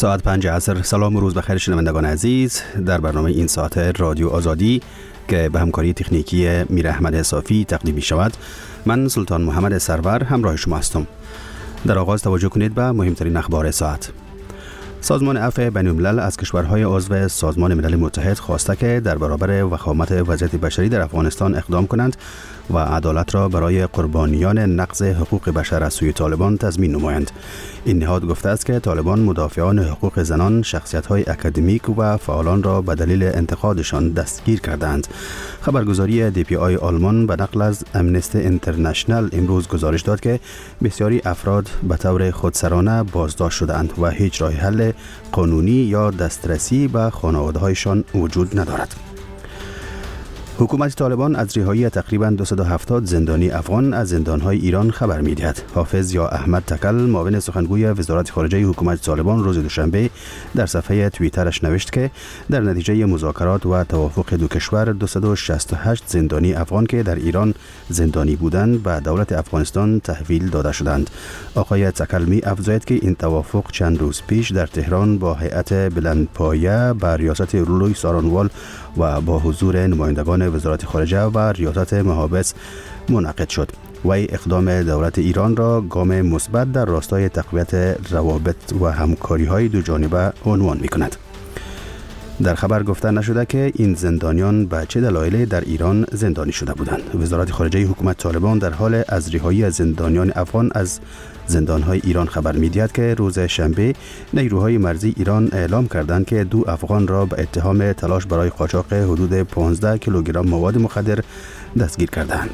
ساعت 5 عصر. سلام و روز بخیر شنوندگان عزیز. در برنامه این ساعت رادیو آزادی که به همکاری تکنیکی میر احمد صافی تقدیم می شود، من سلطان محمد سرور همراه شما هستم. در آغاز توجه کنید به مهمترین اخبار ساعت. سازمان عفو بین‌الملل از کشورهای عضو سازمان ملل متحد خواسته که در برابر وخامت وضعیت بشری در افغانستان اقدام کنند و عدالت را برای قربانیان نقض حقوق بشر از سوی طالبان تضمین نمایند. این نهاد گفته است که طالبان مدافعان حقوق زنان، شخصیت‌های اکادمیک و فعالان را به دلیل انتقادشان دستگیر کردند. خبرگزاری دی پی آی آلمان به نقل از امنستی اینترنشنال امروز گزارش داد که بسیاری افراد به طور خودسرانه بازداشت شدند و هیچ راه حل قانونی یا دسترسی به خانواده‌هایشان وجود ندارد. حکومت طالبان از رهایی تقریباً 270 زندانی افغان از زندان‌های ایران خبر می‌دهد. حافظ یا احمد تکل، معاون سخنگوی وزارت خارجه حکومت طالبان، روز دوشنبه در صفحه توییترش نوشت که در نتیجه مذاکرات و توافق دو کشور 268 زندانی افغان که در ایران زندانی بودند به دولت افغانستان تحویل داده شدند. آقای تکل می افزاید که این توافق چند روز پیش در تهران با هیئت بلندپایه به ریاست لوی سارانوال و با حضور نمایندگان وزارت خارجه و ریاست محابس منعقد شد. وی اقدام دولت ایران را گام مثبت در راستای تقویت روابط و همکاری‌های دو جانبه عنوان می‌کند. در خبر گفته نشده که این زندانیان به چه دلایلی در ایران زندانی شده بودند. وزارت خارجه حکومت طالبان در حال از رهایی زندانیان افغان از زندان‌های ایران خبر می‌دهد که روز شنبه نیروهای مرزی ایران اعلام کردند که 2 افغان را به اتهام تلاش برای قاچاق حدود 15 کیلوگرم مواد مخدر دستگیر کردند.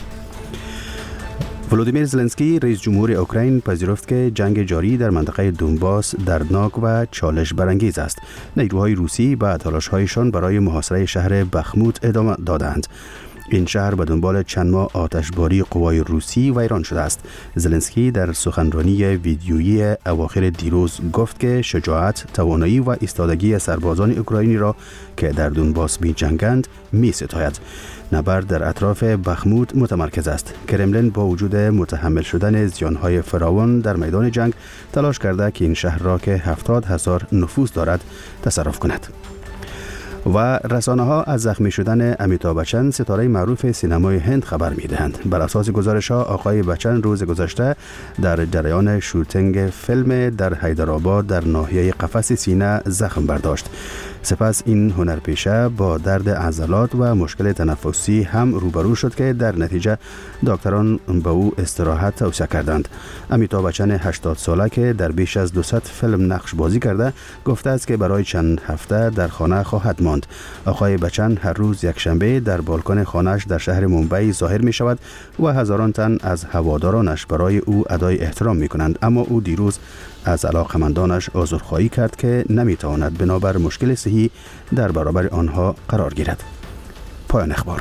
ولودیمیر زلنسکی رئیس جمهور اوکراین پذیرفت که جنگ جاری در منطقه دونباس دردناک و چالش برانگیز است. نیروهای روسی به تلاش‌هایشان برای محاصره شهر بخموت ادامه دادند. این شهر به دنبال چند ماه آتشباری قوای روسی ویران شده است. زلنسکی در سخنرانی ویدیویی اواخر دیروز گفت که شجاعت، توانایی و ایستادگی سربازان اوکراینی را که در دونباس می جنگند می ستاید. نبرد در اطراف بخموت متمرکز است. کرملین با وجود متحمل شدن زیانهای فراوان در میدان جنگ تلاش کرده که این شهر را که 70,000 نفوس دارد تصرف کند. و رسانه‌ها از زخمی شدن امیتابh بچن، ستاره معروف سینمای هند، خبر می‌دهند. بر اساس گزارش‌ها آقای بچن روز گذشته در جریان شوتینگ فیلم در حیدرآباد در ناحیه قفس سینه زخم برداشت. سپس این هنرپیشه با درد عضلات و مشکل تنفسی هم روبرو شد که در نتیجه دکتران به او استراحت توصیه کردند. امیتابh بچن 80 ساله که در بیش از 200 فیلم نقش بازی کرده گفته است که برای چند هفته در خانه خواهد ماند. آقای بچن هر روز یک شنبه در بالکن خانه‌اش در شهر مومبای ظاهر می شود و هزاران تن از هوادارانش برای او ادای احترام می کنند، اما او دیروز از علاقمندانش عذرخواهی کرد که نمیتواند بنابر مشکل صحی در برابر آنها قرار گیرد. پایان اخبار.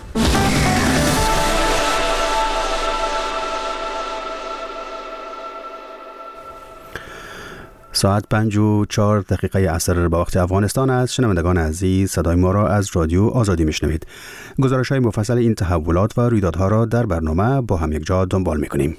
ساعت 5:04 عصر به وقت افغانستان است. شنوندگان عزیز، صدای ما را از رادیو آزادی میشنوید. گزارش‌های مفصل این تحولات و رویدادها را در برنامه با هم یک جا دنبال میکنیم.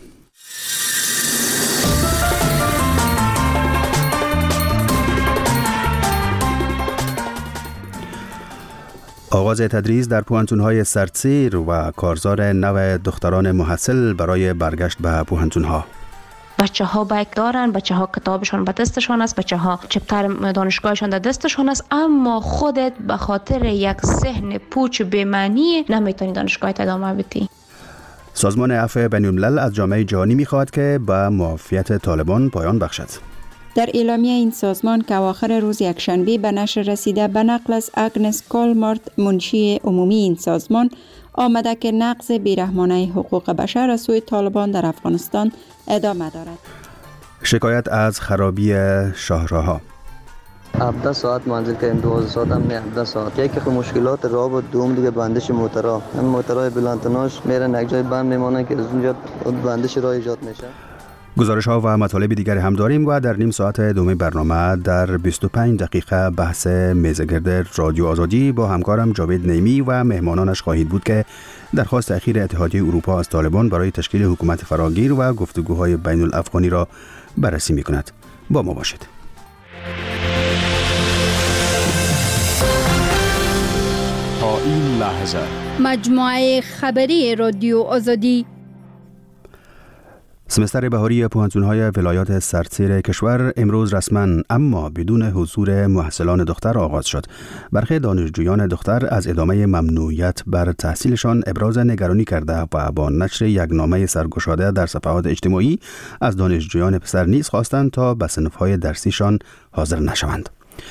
آغاز تدریس در پوهنتون‌های سرتسیر و کارزار نو دختران محصل برای برگشت به پوهنتون‌ها. بچه‌ها بایک دارن، بچه‌ها کتابشون به دستشون است، بچه‌ها چپتر دانشگاهشون در دستشون است، اما خودت به خاطر یک ذهن پوچ بی‌معنی نمیتونی دانشگاه ادامه بدی. سازمان عفو بین‌الملل از جامعه جهانی می‌خواهد که به معافیت طالبان پایان بخشد. در اعلامیه این سازمان که اواخر روز یکشنبه به نشر رسیده به نقل از اگنس کالمارت، منشی عمومی این سازمان، آمده که نقض بیرحمانه حقوق بشر از سوی طالبان در افغانستان ادامه دارد. شکایت از خرابی شاهراه‌ها. 17 ساعت منزل که 12 ساعت هم نه 17 ساعت. یکی خو مشکلات راه و دوم دیگه بندش موترها. این موترهای بلندتناش میرن یک جای بند میمونن که از اونجا بندش راه ایجاد میشه. گزارش‌ها و مطالب دیگری هم داریم و در نیم ساعت دوم برنامه در 25 دقیقه بحث میزگرد رادیو آزادی با همکارم جاوید نیمی و مهمانانش خواهید بود که درخواست اخیر اتحادیه اروپا از طالبان برای تشکیل حکومت فراگیر و گفتگوهای بین الافغانی را بررسی می‌کند. با ما باشید. این لحظه. مجموعه خبری رادیو آزادی. سمستر بهاری پوهنتون‌های ولایات سرتسیر کشور امروز رسما اما بدون حضور محصلان دختر آغاز شد. برخی دانشجویان دختر از ادامه ممنوعیت بر تحصیلشان ابراز نگرانی کرده و با نشر یک نامه سرگشاده در صفحات اجتماعی از دانشجویان پسر نیز خواستند تا به صنف‌های درسیشان حاضر نشوند.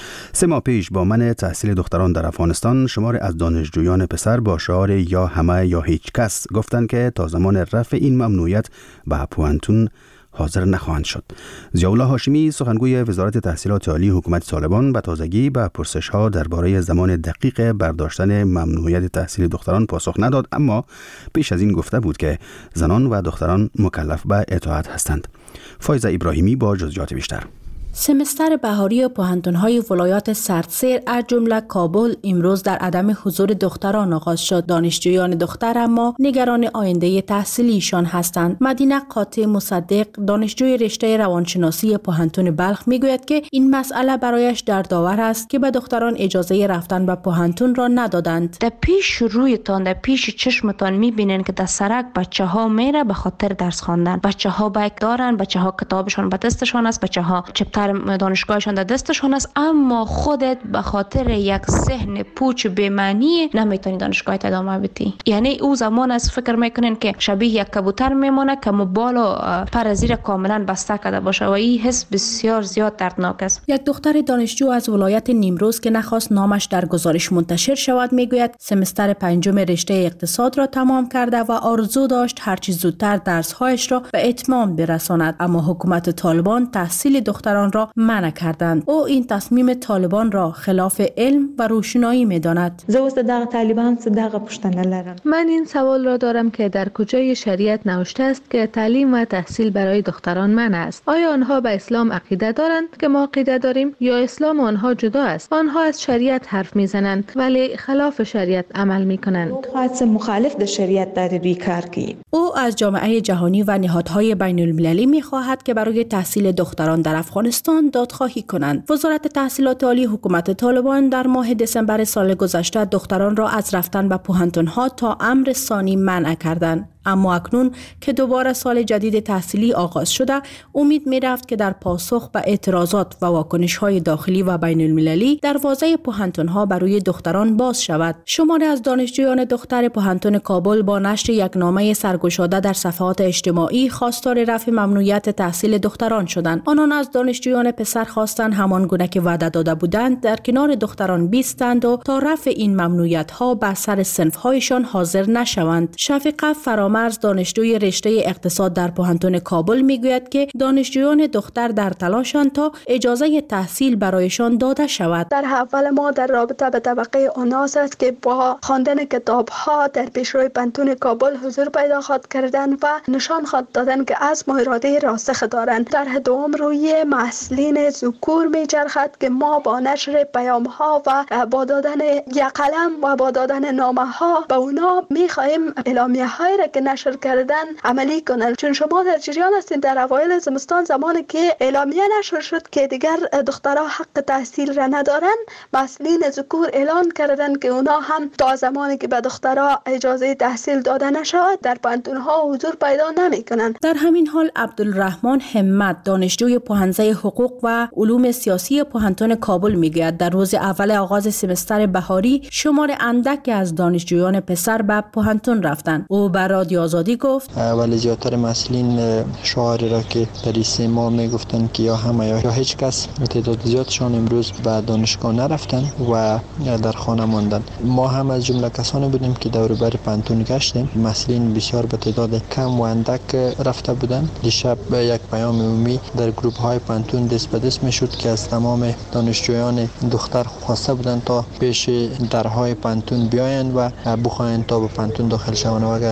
3 ماه پیش با منع تحصیل دختران در افغانستان شمار از دانشجویان پسر با شعار یا همه یا هیچ کس گفتند که تا زمان رفع این ممنوعیت به پوهنتون حاضر نخواهند شد. ضیاءالله هاشمی سخنگوی وزارت تحصیلات عالی حکومت طالبان به تازگی به پرسش‌ها درباره زمان دقیق برداشتن ممنوعیت تحصیل دختران پاسخ نداد، اما پیش از این گفته بود که زنان و دختران مکلف به اطاعت هستند. فایزه ابراهیمی با جزئیات بیشتر. سمستر بهاری پوهنتون‌های ولایات سرتسیر از جمله کابل امروز در عدم حضور دختران آغاز شد. دانشجویان دختر اما نگران آینده تحصیلیشان هستند. مدینه قاطع مصدق دانشجوی رشته روانشناسی پوهنتون بلخ میگوید که این مسئله برایش دردآور است که به دختران اجازه رفتن به پوهنتون را ندادند. در پیش رویتان، در پیش چشمتان میبینین که در سرک بچه‌ها میره به خاطر درس خواندن. بچه‌ها بایک دارن، بچه‌ها کتابشون به دستشان است، بچه‌ها چپتر دانشگاهشان در دستشان است، اما خودت به خاطر یک ذهن پوچ بی‌معنی نمیتونی دانشگاه ادامه بدی. یعنی او زمان از فکر میکنین که شبیه یک کبوتر میمونه که موبایل و پر زیر کاملا بسته کرده باشه و این حس بسیار زیاد دردناک است. یک دختر دانشجو از ولایت نیمروز که نخواست نامش در گزارش منتشر شود میگوید سمستر 5 رشته اقتصاد را تمام کرده و آرزو داشت هرچی زودتر درس‌هایش را به اتمام برساند، اما حکومت طالبان تحصیل دختران را منع کردند. او این تصمیم طالبان را خلاف علم و روشنایی می‌داند. زه اوس دغه طالبان څخه دغه پوښتنه لرم. من این سوال را دارم که در کجای شریعت نوشته است که تعلیم و تحصیل برای دختران منع است؟ آیا آنها به اسلام عقیده دارند که ما عقیده داریم یا اسلام آنها جدا است؟ آنها از شریعت حرف میزنند ولی خلاف شریعت عمل میکنند. خاص مخالف د شریعت در دوی کار کوي. او از جامعه جهانی و نهادهای بین المللی می‌خواهد که برای تحصیل دختران در افغانستان دادخواهی کنند. وزارت تحصیلات عالی حکومت طالبان در ماه دسامبر سال گذشته دختران را از رفتن به پوهنتون‌ها تا امر ثانی منع کردند. اما اکنون که دوباره سال جدید تحصیلی آغاز شده، امید می رفت که در پاسخ به اعتراضات و واکنش‌های داخلی و بین المللی دروازه پوهنتون‌ها برای دختران باز شود. شماری از دانشجویان دختر پوهنتون کابل با نشر یک نامه سرگشاده در صفحات اجتماعی خواستار رفع ممنوعیت تحصیل دختران شدند. آنان از دانشجویان پسر خواستند همان گونه که وعده داده بودند در کنار دختران بیستند و تا رفع این ممنوعیت‌ها بر سر صنف‌هایشان حاضر نشوند. شفیقه فرامرز دانشجوی رشته اقتصاد در پوهنتون کابل میگوید که دانشجویان دختر در تلاشند تا اجازه تحصیل برایشان داده شود. در اول ما در رابطه به طبقه اوناس است که با خواندن کتاب‌ها در پیشروی پوهنتون کابل حضور پیدا خواهد کردن و نشان خواهد دادن که عزم و اراده راسخ دارند. در دوم روی محصلین ذکور میچرخد که ما با نشر پیام‌ها و با دادن یک قلم و با دادن نامه‌ها به اونا می‌خواهیم اعلامیه‌هایی را که نشر کردن عملی کنند. چون شما در جریان هستین در اوایل زمستان زمانی که اعلامیه نشر شد که دیگر دخترها حق تحصیل را ندارن، مسئولین ذکور اعلان کردند که اونا هم تا زمانی که به دخترها اجازه تحصیل داده نشود در پوهنتون‌ها حضور پیدا نمی‌کنند. در همین حال عبدالرحمن همت دانشجوی پوهنځی حقوق و علوم سیاسی پوهنتون کابل میگوید در روز اول آغاز سمستر بهاری شمار اندکی از دانشجویان پسر به پوهنتون رفتند. او بر رادیو آزادی گفت ولی زیادتر مسئولین شعاری را که در 3 ماه میگفتن که یا همه یا هیچ کس، تعداد زیادشان امروز به دانشگاه نرفتن و در خانه ماندن. ما هم از جمله کسانی بودیم که دور و بر پوهنتون گشتیم. مسئولین بسیار به تعداد کم و اندک رفته بودند. دیشب یک پیام عمومی در گروپ های پوهنتون دست به دست میشد که از تمام دانشجویان دختر خواسته بودند تا پیش درهای پوهنتون بیایند و بخواهند تا به پوهنتون داخل شوند و اگر کس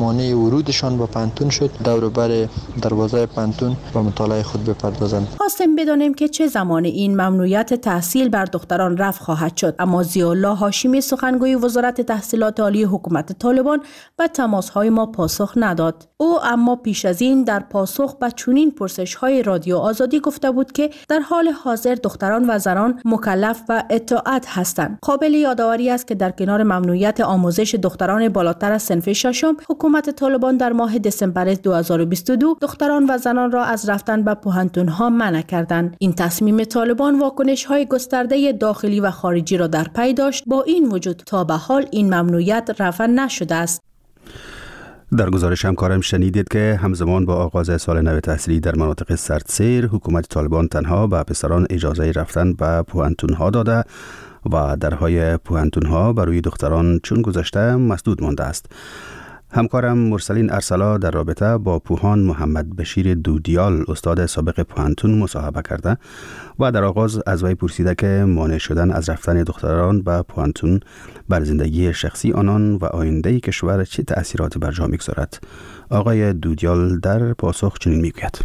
مانع ورودشان به پانتون شد. دور بر دروازه پانتون به مطالعه خود بپردازند. خواستیم بدانیم که چه زمان این ممنوعیت تحصیل بر دختران رفع خواهد شد، اما ضیاءالله هاشمی سخنگوی وزارت تحصیلات عالی حکومت طالبان به تماس‌های ما پاسخ نداد. او اما پیش از این در پاسخ به چنین پرسش‌های رادیو آزادی گفته بود که در حال حاضر دختران و زنان مکلف و اطاعت هستند. قابل یادآوری است که در کنار ممنوعیت آموزش دختران بالاتر از صنف ششم، حکومت طالبان در ماه دسامبر 2022 دختران و زنان را از رفتن به پوهنتون‌ها منع کردند. این تصمیم طالبان واکنش‌های گسترده داخلی و خارجی را در پی داشت. با این وجود تا به حال این ممنوعیت رفع نشده است. در گزارش همکارم شنیدید که همزمان با آغاز سال نو تحصیلی در مناطق سردسیر، حکومت طالبان تنها به پسران اجازه رفتن به پوهنتون‌ها داده و درهای پوهنتون‌ها برای دختران چون گذشته مسدود مانده است. همکارم مرسلین ارسلا در رابطه با پوهان محمد بشیر دودیال استاد سابق پوهنتون مصاحبه کرده و در آغاز از وی پرسیده که مانع شدن از رفتن دختران به پوهنتون بر زندگی شخصی آنان و آینده کشور چه تأثیراتی بر جا می‌گذارد. آقای دودیال در پاسخ چنین میگوید: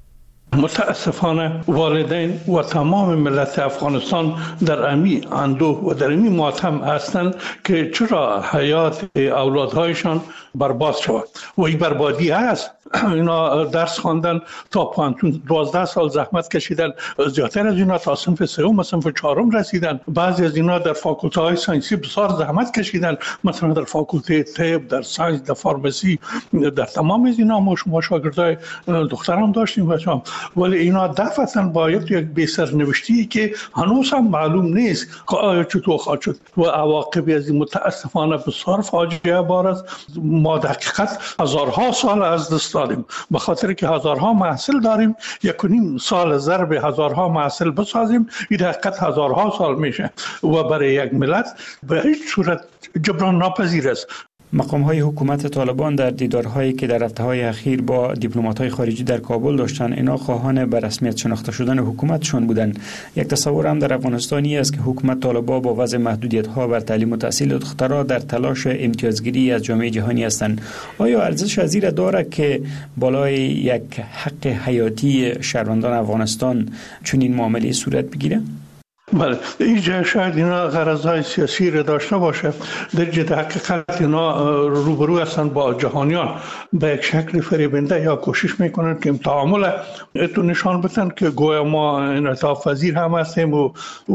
متاسفانه والدین و تمام ملت افغانستان در امی اندوه و در امی ماتم هستند که چرا حیات اولادهایشان برباد شود و این بربادی است. اینا درس خواندن تا پانتون 12 سال زحمت کشیدن، زیادتر از اینا تا صنف سوم و صنف چهارم رسیدن. بعضی از اینا در فاکولته های ساینسی بسیار زحمت کشیدن، مثلا در فاکولته طب، در ساینس، در فارمسی، در تمام از اینا ما شاگردای دختران داشتیم بچه‌ها. ولی اینا دفعتاً باید یک بی‌سرنوشتی که هنوز هم معلوم نیست که آیا چطور خواهد شد و عواقبی از این متاسفانه بسیار فاجعه بار است. ما در حقیقت هزارها سال از دست دادیم به خاطر که هزارها محصول داریم. 1.5 سال ضرب هزارها محصول بسازیم، این در حقیقت هزارها سال میشه و برای یک ملت به هیچ صورت جبران ناپذیر است. مقام‌های حکومت طالبان در دیدارهایی که در هفته‌های اخیر با دیپلمات‌های خارجی در کابل داشتن، اینا خواهان به رسمیت شناخته شدن حکومتشون بودن. یک تصور هم در افغانستانی است که حکومت طالبان با وضع محدودیت‌ها بر تعلیم و تحصیل دخترها در تلاش امتیازگیری از جامعه جهانی هستند. آیا ارزش از این دارد که بالای یک حق حیاتی شهروندان افغانستان چنین معامله صورت بگیره؟ بله، اینجا شاید اینا غرضهای سیاسی را داشته باشه. در جد حقیقت اینا روبرو هستن با جهانیان به یک شکل فریبنده یا کوشش میکنن که تعامل اتو نشان بدن که گویا ما انعطاف پذیر هم هستیم و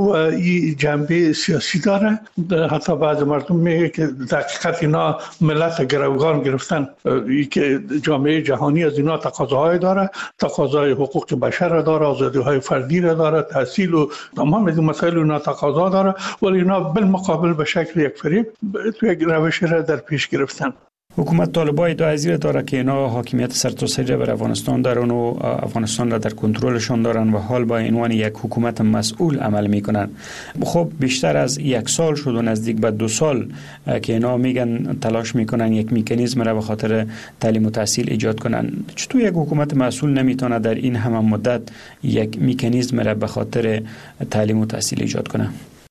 این جنبه سیاسی داره. حتی بعض مردم میگه که در حقیقت اینا ملت گروگان گرفتن، ای که جامعه جهانی از اینا تقاضاهای داره، تقاضای حقوق بشر داره، آزادی‌های فردی داره، تحصیل و تمام از مسائل اینا تقاضا داره، ولی اینا بالمقابل به شکل یک فریب تو یک روش را در پیش گرفتن. حکومت طالبان ادعا ازیر داره که اینا حاکمیت سرتاسری بر افغانستان دارن و افغانستان را در کنترلشان دارن و حال با عنوان یک حکومت مسئول عمل میکنن. خب بیشتر از 1 سال شد و نزدیک به 2 سال که اینا میگن تلاش میکنن یک مکانیزم را به خاطر تعلیم و تحصیل ایجاد کنن. چطور یک حکومت مسئول نمیتونه در این همه مدت یک مکانیزم را به خاطر تعلیم و تحصیل ایجاد کنه؟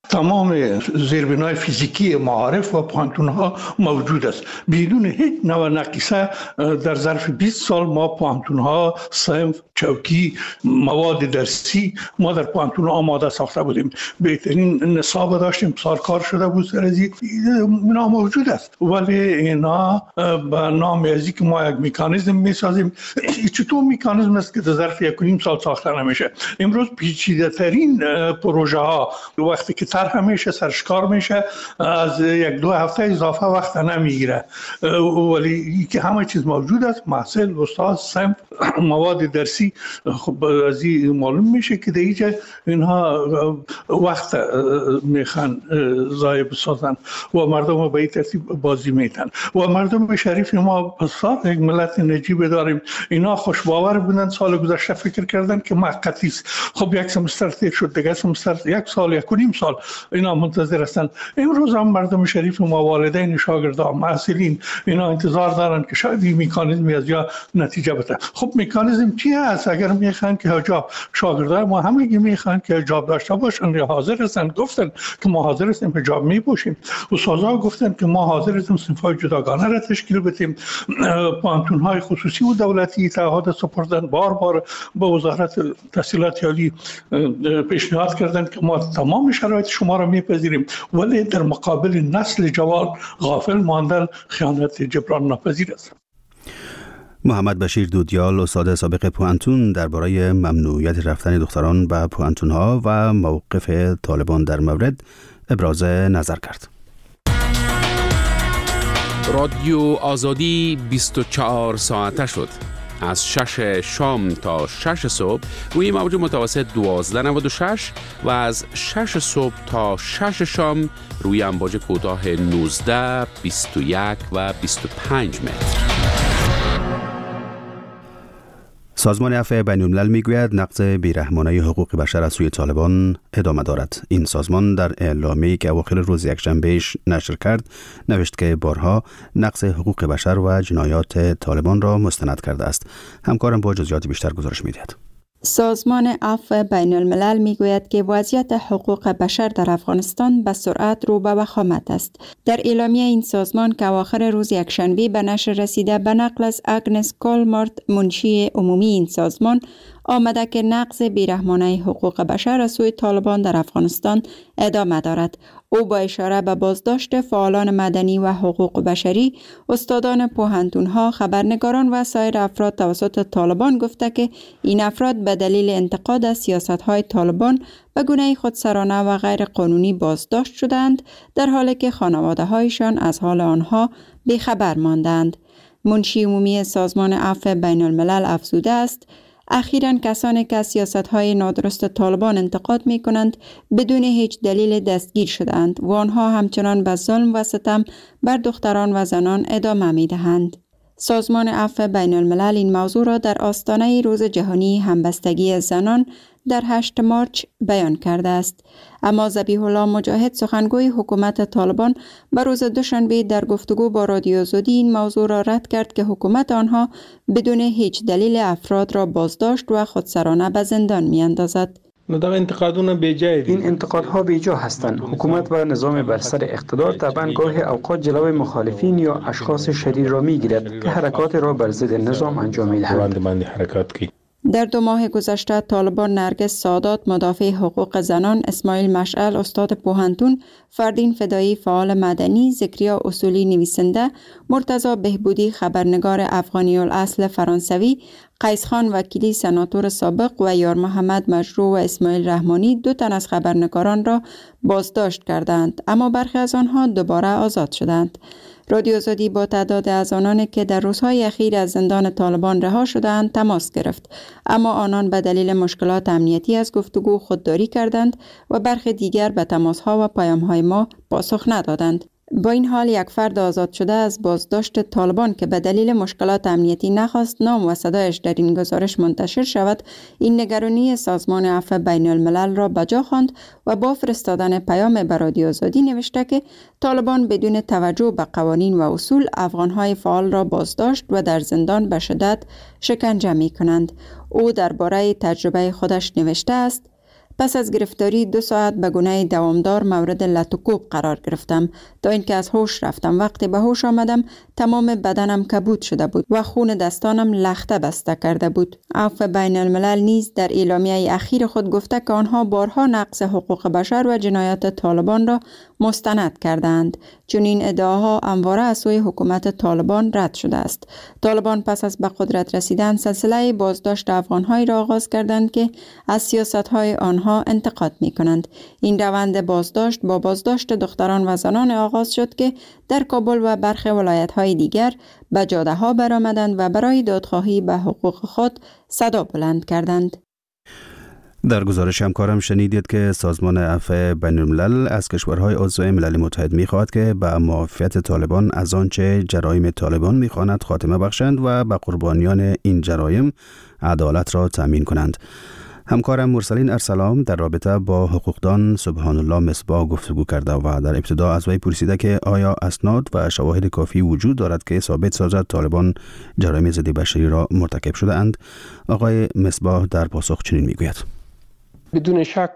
تمام زیربنای فیزیکی معارف و پوهنتون‌ها موجود است. بدون هیچ نوع نقیصه در ظرف 20 سال ما پوهنتون‌ها، صنف، چوکی، مواد درسی ما در پوهنتون آماده ساخته بودیم. بهترین نصاب داشتیم، سالکار شده بود سرزی. اینا موجود است. ولی اینا به نام ازی که ما یک مکانیزم میسازیم، چطور مکانیزم است که در ظرف 1.5 سال ساخته نمیشه؟ امروز پیچیده ترین پروژه ها وقتی که طرح میشه، سرشکار میشه، از 1-2 هفته اضافه وقت نمیگیره. ولی که همه چیز موجود است، محصول، استاد، صنف، مواد درسی. خب از این معلوم میشه که دیگه اینها وقت میخوان ضایع بسازن و مردم به این ترتیب بازی میتن و مردم شریف ما بسیار یک ملت نجیب داریم. اینا خوشباور بودن، سال گذشته فکر کردن که موقتی است. خب 1 سمستر تیر شد، دیگه سمستر 1 سال 1.5 سال اینا منتظر هستند. امروز هم مردم شریف ما، والدین شاگردان، محصلین، اینا انتظار دارن که شاید این مکانیزمی از یا نتیجه بده. خب مکانیزم چی هست؟ اگر میخوان که حجاب، شاگردان ما همگی میخوان که حجاب داشته باشن یا حاضر هستن، گفتن که ما حاضر هستیم حجاب میپوشیم. استادها گفتن که ما حاضر هستیم صنف‌های جداگانه را تشکیل بدیم. پانتون‌های خصوصی و دولتی تعهد سپردن، بار به وزارت تحصیلات عالی پیشنهاد کردن که ما تمام شرایط شما را میپذیریم، ولی در مقابل نسل جوان غافل ماندن خیانت جبران ناپذیر است. محمد بشیر دودیال، استاد سابق پوانتون، درباره ممنوعیت رفتن دختران به پوانتون‌ها و موقف طالبان در مورد ابراز نظر کرد. رادیو آزادی 24 ساعته شد. از 6 شام تا 6 صبح روی موج متوسط 1296 و از 6 صبح تا 6 شام روی امواج کوتاه 19، 21 و 25 متر. سازمان عفو بین‌الملل میگوید نقض بیرحمانه حقوق بشر از سوی طالبان ادامه دارد. این سازمان در اعلامیه‌ای که اواخر روز یکشنبه نشر کرد نوشت که بارها نقض حقوق بشر و جنایات طالبان را مستند کرده است. همکارم با جزئیات بیشتر گزارش می‌دهد. سازمان عفو بین الملل می گوید که وضعیت حقوق بشر در افغانستان به سرعت رو به وخامت است. در اعلامیه این سازمان که اواخر روز یکشنبه به نشر رسیده به نقل از آگنس کولمارت، منشی عمومی این سازمان، آمده که نقض بیرحمانه حقوق بشر از سوی طالبان در افغانستان ادامه دارد. او با اشاره به بازداشت فعالان مدنی و حقوق بشری، استادان پوهنتون‌ها، خبرنگاران و سایر افراد توسط طالبان گفته که این افراد به دلیل انتقاد از سیاست‌های طالبان به گونه خودسرانه و غیر قانونی بازداشت شدند، در حالی که خانواده‌هایشان از حال آنها بیخبر ماندند. منشی عمومی سازمان عفو بین الملل افزوده است اخیراً کسانی که از سیاست‌های نادرست طالبان انتقاد می‌کنند بدون هیچ دلیل دستگیر شدند و آنها همچنان به ظلم و ستم بر دختران و زنان ادامه می‌دهند. سازمان عفو بین الملل این موضوع را در آستانه روز جهانی همبستگی زنان در 8 مارچ بیان کرده است. اما ذبیح الله مجاهد، سخنگوی حکومت طالبان، به روز دوشنبه در گفتگو با رادیو آزادی این موضوع را رد کرد که حکومت آنها بدون هیچ دلیل افراد را بازداشت و خودسرانه به زندان می‌اندازد. این انتقادها بیجا هستند. حکومت و نظام بر سر اقتدار طبعا گاهی اوقات جلوی مخالفین یا اشخاص شریر را میگیرد که حرکات را بر ضد نظام انجام میدهند. در 2 ماه گذشته طالبان نرگس سادات، مدافع حقوق زنان، اسماعیل مشعل، استاد پوهنتون، فردین فدایی فعال مدنی، زکریا اصولی نویسنده، مرتضی بهبودی خبرنگار افغانی الاصل فرانسوی، قیس خان وکیلی سناتور سابق و یار محمد مجروح و اسماعیل رحمانی 2 تن از خبرنگاران را بازداشت کردند، اما برخی از آنها دوباره آزاد شدند. رادیو آزادی با تعداد از آنانی که در روزهای اخیر از زندان طالبان رها شدند تماس گرفت، اما آنان به دلیل مشکلات امنیتی از گفتگو خودداری کردند و برخی دیگر به تماس‌ها و پیام‌های ما پاسخ ندادند. با این حال یک فرد آزاد شده از بازداشت طالبان که به دلیل مشکلات امنیتی نخواست نام و صدایش در این گزارش منتشر شود، این نگرانی سازمان عفو بین الملل را بجا خواند و با فرستادن پیام به رادیو آزادی نوشته که طالبان بدون توجه به قوانین و اصول افغان‌های فعال را بازداشت و در زندان به شدت شکنجه می‌کنند. او درباره تجربه خودش نوشته است: پس از گرفتاری 2 ساعت به گونه دوامدار مورد لطوکوب قرار گرفتم تا اینکه از هوش رفتم. وقتی به هوش آمدم تمام بدنم کبود شده بود و خون دستانم لخته بسته کرده بود. عفو بین الملل نیز در اعلامیه اخیر خود گفته که آنها بارها نقض حقوق بشر و جنایات طالبان را مستند کردند، چون این ادعاها همواره از سوی حکومت طالبان رد شده است. طالبان پس از به قدرت رسیدن سلسله بازداشت افغان‌هایی را آغاز کردند که از سیاست‌های آنها انتقاد می‌کنند. این روند بازداشت با بازداشت دختران و زنان آغاز شد که در کابل و برخی ولایت‌های دیگر به جاده‌ها برآمدند و برای دادخواهی به حقوق خود صدا بلند کردند. در گزارش همکارم شنیدید که سازمان عفو بین الملل از کشورهای عضو ملل متحد می‌خواهد که به معافیت طالبان از آنچه جرایم طالبان می‌خواند خاتمه بخشند و به قربانیان این جرایم عدالت را تامین کنند. همکارم مرسلین ارسلان در رابطه با حقوقدان سبحان الله مصباح گفتگو کرده و در ابتدا از وی پرسیده که آیا اسناد و شواهد کافی وجود دارد که ثابت سازد طالبان جرایم ضد بشری را مرتکب شده اند. آقای مصباح در پاسخ چنین میگوید: بدون شک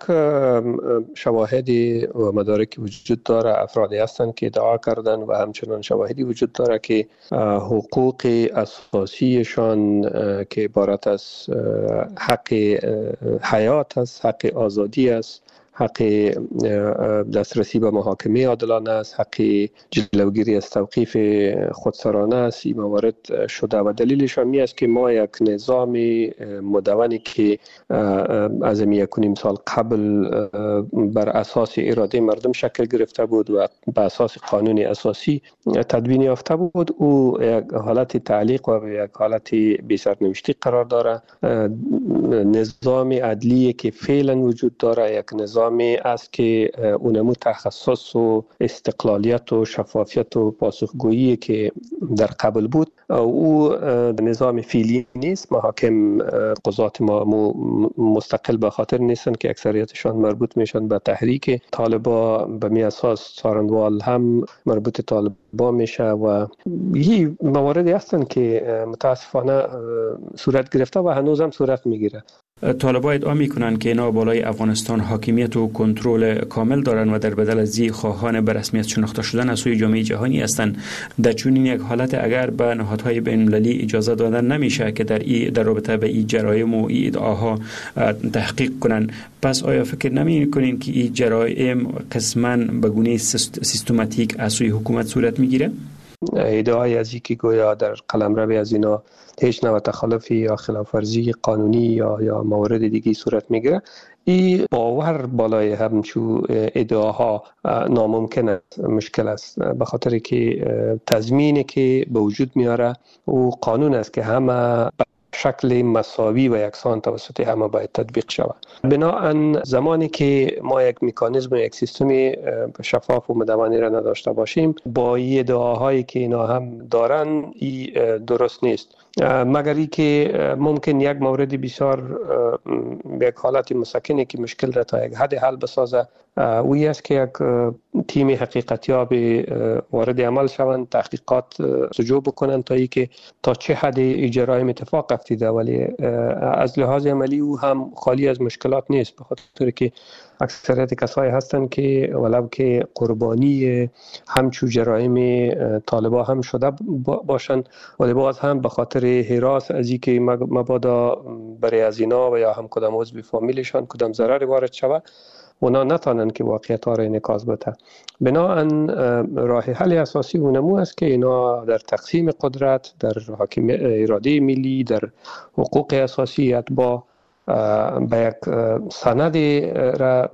شواهدی و مدارکی وجود داره، افرادی هستند که ادعا کردن و همچنان شواهدی وجود داره که حقوق اساسیشان که عبارت از حق حیات است، حق آزادی است، حق دسترسی به محاکمه عادلانه است، حق جلوگیری از توقیف خودسرانه است، این موارد شده و دلیلش هم است که ما یک نظام مدونی که از 1.5 سال قبل بر اساس اراده مردم شکل گرفته بود و بر اساس قانون اساسی تدوین یافته بود، او یک حالت تعلیق و یک حالت بی سرنوشتی قرار داره. نظام عدلی که فعلا وجود داره یک نظام است که اونمو تخصص و استقلالیت و شفافیت و پاسخگویی که در قبل بود او نظام فعلی نیست. محاکم قضات ما مستقل به خاطر نیستن که اکثریتشان مربوط میشن به تحریک طالبا، به می اساس سارنوال هم مربوط طالبا میشه و یه مواردی هستن که متاسفانه صورت گرفته و هنوز هم صورت میگیره. طالبان ادعا میکنند که اینا بالای افغانستان حاکمیت و کنترل کامل دارند و در بدل از این خواهان به رسمیت شناخته شدن از سوی جامعه جهانی هستند. در چنین یک حالت اگر به نهادهای بین‌المللی اجازه دادن نمیشه که در رابطه به این جرایم و این ادعاها تحقیق کنند، پس آیا فکر نمی‌کنین که این جرایم قسماً به گونه سیستماتیک از سوی حکومت صورت میگیره؟ ادعای از اینکه گویا در قلمرو از اینا هیچ نوع تخلفی یا خلاف‌ورزی قانونی یا موارد دیگه صورت میگیره، این باور بالای همچو ادعاها ناممکن است، مشکل است، به خاطر که تضمینی که به وجود میاره و قانون است که همه شکل مساوی و یکسان توسط همه باید تطبیق شود. بنابراین زمانی که ما یک مکانیزم و یک سیستم شفاف و مدونی را نداشته باشیم، با ادعاهایی که اینا هم دارن این درست نیست، مگر ای که ممکن یک مورد بسیار یک حالت مسکنی که مشکل را تا یک حد حل بسازه وی است که یک تیم حقیقتیاب وارد عمل شوند، تحقیقات سجو بکنند تا اینکه تا چه حد جرایم اتفاق افتیده، ولی از لحاظ عملی او هم خالی از مشکلات نیست، به خاطر که اکثریت کسایی هستند که ولو که قربانی همچو جرایم طالبا هم شده باشند، ولی باز هم به خاطر هراس از اینکه مبادا برای از اینا و یا هم کدام عضو فامیلشان کدام ضرر وارد شود اونا نتانن که واقعیت ها را انعکاس بده. بنابراین راه حل اساسی اونمو است که اینا در تقسیم قدرت، در اراده ملی، در حقوق اساسی اتباع به یک سند را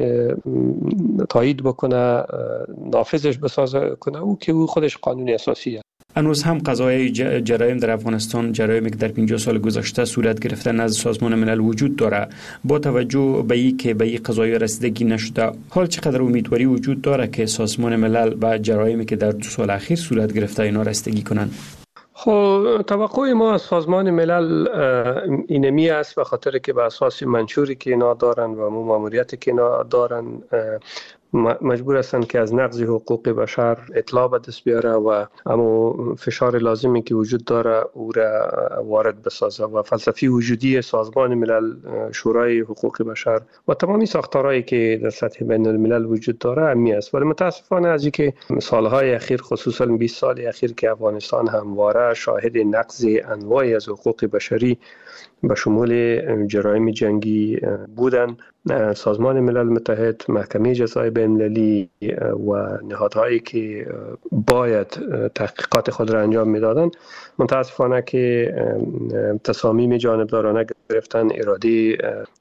تایید بکنه، نافذش بسازه کنه، او که او خودش قانون اساسی است. هنوز هم قضایای جرایم در افغانستان، جرایمی که در 50 سال گذشته صورت گرفته نزد سازمان ملل وجود داره. با توجه به اینکه به این قضایا رسیدگی نشده، حال چقدر امیدواری وجود داره که سازمان ملل و جرایمی که در 2 سال اخیر صورت گرفته اینا رسیدگی کنند؟ خب توقع ما از سازمان ملل اینمی است، به خاطر که به اساس منشوری که اینا دارن و ماموریتی که اینا دارن مجبور هستند که از نقض حقوق بشر اطلاع به دست بیاره و اما فشار لازمی که وجود داره او را وارد بسازه و فلسفی وجودی سازمان ملل، شورای حقوق بشر و تمامی ساختارهایی که در سطح بین الملل وجود داره امی است. ولی متاسفانه از اینکه سالهای اخیر، خصوصا 20 سال اخیر که افغانستان همواره شاهد نقض انواعی از حقوق بشری به شمول جرایم جنگی بودن، سازمان ملل متحد، محکمه جزای بین‌المللی و نهادهایی که باید تحقیقات خود را انجام میدادند متاسفانه که تصامیم جانبدارانه گرفتن، اراده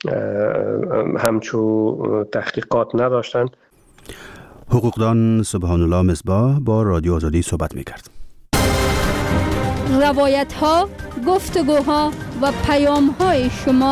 همچو تحقیقات نداشتند. حقوقدان سبحان الله مصباح با رادیو آزادی صحبت میکرد. روایت ها، گفتگوها و پیام های شما.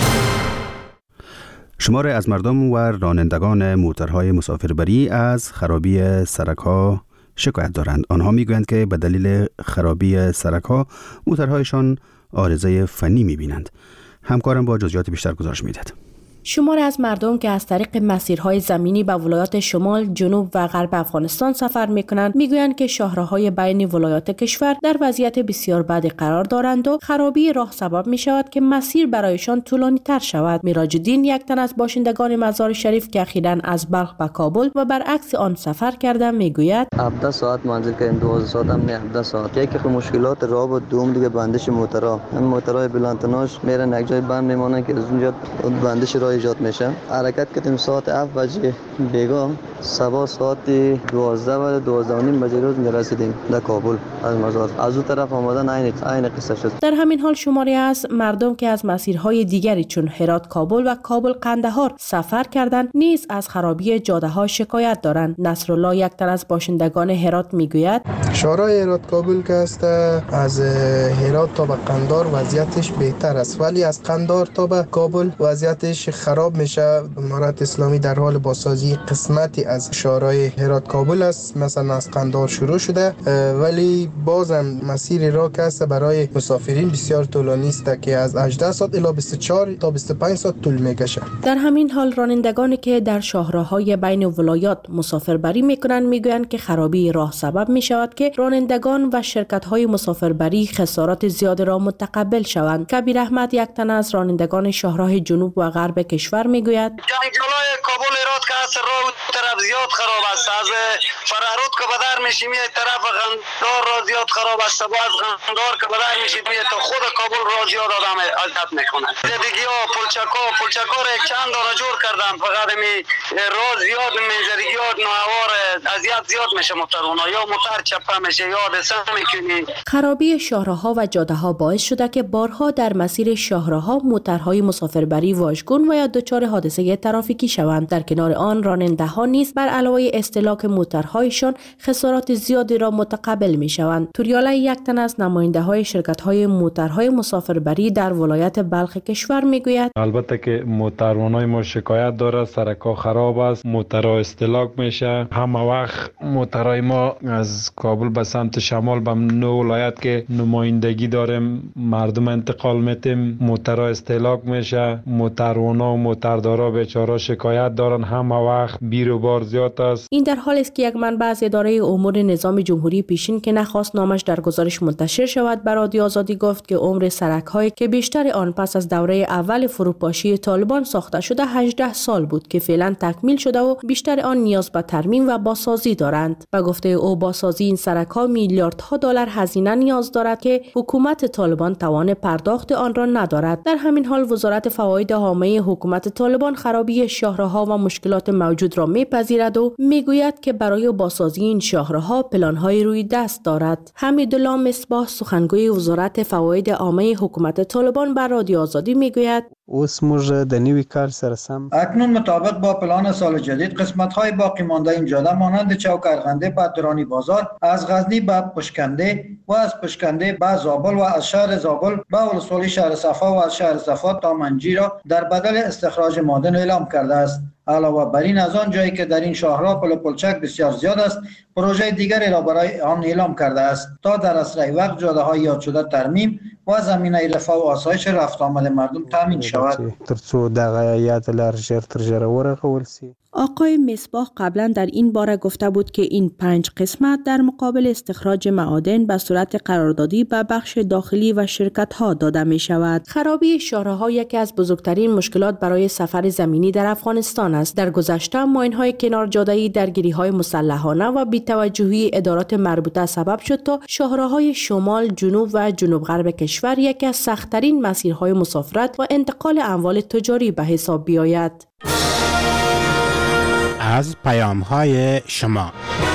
شماره از مردم و رانندگان موترهای مسافربری از خرابی سرک‌ها شکایت دارند. آنها میگویند که به دلیل خرابی سرک‌ها موترهایشان عارضه فنی می‌بینند. همکارم با جزئیات بیشتر گزارش می‌دهد. شماری از مردم که از طریق مسیرهای زمینی به ولایات شمال، جنوب و غرب افغانستان سفر می‌کنند می‌گویند که شاهراهای بین ولایات کشور در وضعیت بسیار بدی قرار دارند و خرابی راه سبب می‌شود که مسیر برایشان طولانی‌تر شود. میراج الدین یک تن از باشندگان مزار شریف که اخیراً از بلخ به کابل و برعکس آن سفر کرده می‌گوید 17 ساعت منزل کردیم، 12 ساعت هم نه 17 ساعت. یکی که مشکلات راه و دوم دیگه بندش موترا، هم موترای بلندتناش میرن یک جای بند میمونن که از اونجا بندش راه ایجاد میشه. حرکت کردیم ساعت 7 بجه بیگا، صبح ساعت 12 و 12:30 بجه روز میرسیدیم در کابل از مزار. از اون طرف آمدن عین قصه شد. در همین حال شماری از مردم که از مسیرهای دیگری چون هرات کابل و کابل قندهار سفر کردند نیز از خرابی جاده‌ها شکایت دارند. نصرالله یک تن از باشندگان هرات میگوید شهرهای هرات کابل که است از هرات تا به قندهار وضعیتش بهتر است، ولی از قندهار تا به کابل وضعیتش خراب میشه. امارت اسلامی در حال بازسازی قسمتی از شهرهای هرات کابل است، مثلا از قندهار شروع شده، ولی بازم مسیر راه که است برای مسافرین بسیار طولانی است که از 18 ساعت الی 24 تا 25 ساعت طول میکشه. در همین حال رانندگانی که در شاهراهای بین ولایات مسافربری میکنند میگویند که خرابی راه سبب میشود که رانندگان و شرکت‌های مسافربری خسارات زیاد را متقبل شوند. کبیر احمد یک تن از رانندگان شاهراه جنوب و غرب کشور میگوید جلوی کابل هرات که است راه طرف زیاد خراب است، از فرارود که بدر میشیم یه طرف قندهار راه زیاد خراب است، از قندهار که بدر میشیم تا خود کابل راه زیاد آدم اذیت میکنه. دیگه پلچکا را چند دانه جور کردن، فقط می راه زیاد منظریات نوار اذیت زیاد میشه موترونا، یا موتر چپه میشه یا حادثه میکنی. خرابی شاهراها و جاده‌ها باعث شده که بارها در مسیر شاهراها موترهای مسافربری واژگون و یا دچار حادثه ترافیکی شوند. در کنار آن راننده‌ها نیز بر علاوه استهلاک موترهایشان خسارات زیادی را متقبل می‌شوند. توریاله یک تن از نماینده‌های شرکت‌های موترهای مسافربری در ولایت بلخ کشور می‌گوید البته که موتروانای ما شکایت داره، سرکا خراب است، موترها استهلاک میشه. همه وقت موترهای ما از کابل به سمت شمال به 9 ولایت که نمایندگی داریم مردم انتقال میتیم، موترها استهلاک میشه. موتروانا و موتردارا بیچاره شکایت دارن، همه وقت بیر و بار زیاد است. این در حالی است که یک منبع از اداره امور نظام جمهوری پیشین که نخواست نامش در گزارش منتشر شود به رادیو آزادی گفت که عمر سرک‌هایی که بیشتر آن پس از دوره اول فروپاشی طالبان ساخته شده 18 سال بود که فعلا تکمیل شده و بیشتر آن نیاز به ترمیم و بازسازی دارند. به گفته او بازسازی این سرک‌ها میلیاردها دلار هزینه نیاز دارد که حکومت طالبان توان پرداخت آن را ندارد. در همین حال وزارت فواید عامه حکومت طالبان خرابی شاهراها و مشکلات موجود را میپذیرد و میگوید که برای بازسازی این شاهراها پلان‌های روی دست دارد. حمیدالله مصباح سخنگوی وزارت فواید عامه حکومت طالبان بر رادیو آزادی میگوید اوس موږ د نوي کار سره سم اکنون مطابق با پلان سال جدید قسمت‌های باقی مانده این جاده مانند چوک ارغنده به درانی بازار، از غزنی به پشکنده و از پشکنده به زابل و از شهر زابل به ولسوالی شهر صفا و از شهر صفا تا منجی را در بدل استخراج معدن اعلام کرده است. علاوه بر این از آن جایی که در این شاهراه پلچک بسیار زیاد است، پروژه دیگری را برای آن اعلام کرده است تا در اسرع وقت جاده‌های یاد شده ترمیم و زمینه رفاه و آسایش رفت آمد مردم تامین شود. ترڅو دغه یاد لار ژر تر ژره ورغول سي. آقای مصباح قبلا در این باره گفته بود که این 5 قسمت در مقابل استخراج معادن به صورت قراردادی به بخش داخلی و شرکت‌ها داده می شود. خرابی شاهراها یکی از بزرگترین مشکلات برای سفر زمینی در افغانستان است. در گذشته ماین‌های کنار جاده‌ای درگیری‌های مسلحانه و بی‌توجهی ادارات مربوطه سبب شد تا شاهراهای شمال، جنوب و جنوب غرب کشور یکی از سخت‌ترین مسیرهای مسافرت و انتقال اموال تجاری به حساب بیاید. از پیام‌های شما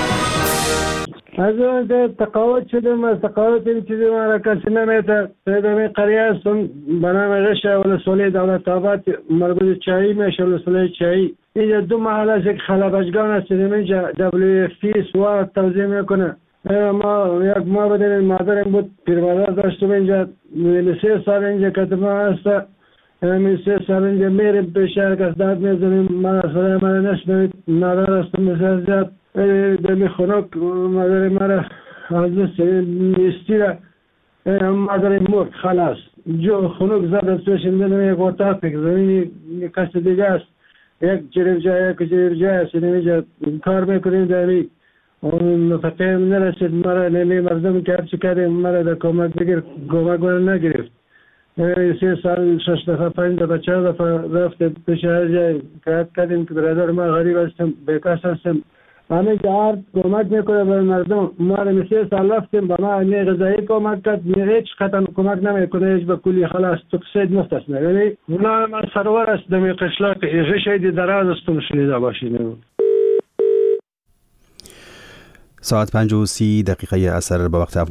از تقاعد شدم، از تقاعد این چیزی ما را کسی نمیده. پیدامی قریه هستم به نام رشه ولسوالی دولت آباد مربوط چایی میشه ولسوالی چایی. اینجا 2 محل است یک خلبشگان است اینجا WFP سوار توزیع میکنه. ما یک ما بدیم مادرم بود پیرمادر داشتم اینجا 3 سال اینجا کتبه هست. همین 3 سال اینجا میریم پیشهر کس داد میزنیم. من اصلا من نشنوید نادر هستم بسیار زیاد. دمی خنک مادر مرا از نیستی را مادر مرد خلاص جو خنک زد از توش میدونم یک اتاق که زمین کس دیگه است یک جریب جای است اینجا کار میکنیم داری اون فقیر نرسید مرا نمی مردم که هرچی کردیم مرا در کمک بگیر کمک نگرفت 3 سال 6 دفعه 5 دفعه 4 دفعه رفت پیش هر جای کار کردیم که برادر ما غریب هستم بیکار هستم همه جهار کمک میکنه به مردم ما رو 3 سال رفتیم به ما نه غذایی کمک کرد نه هیچ قطعا کمک نمیکنه هیچ به کلی خلاص تو سید مستثنا یعنی اونا من سرور است دمی قشلاق یه شهید دراز استم شنیده باشین. ساعت 5:30 اثر با وقت افغان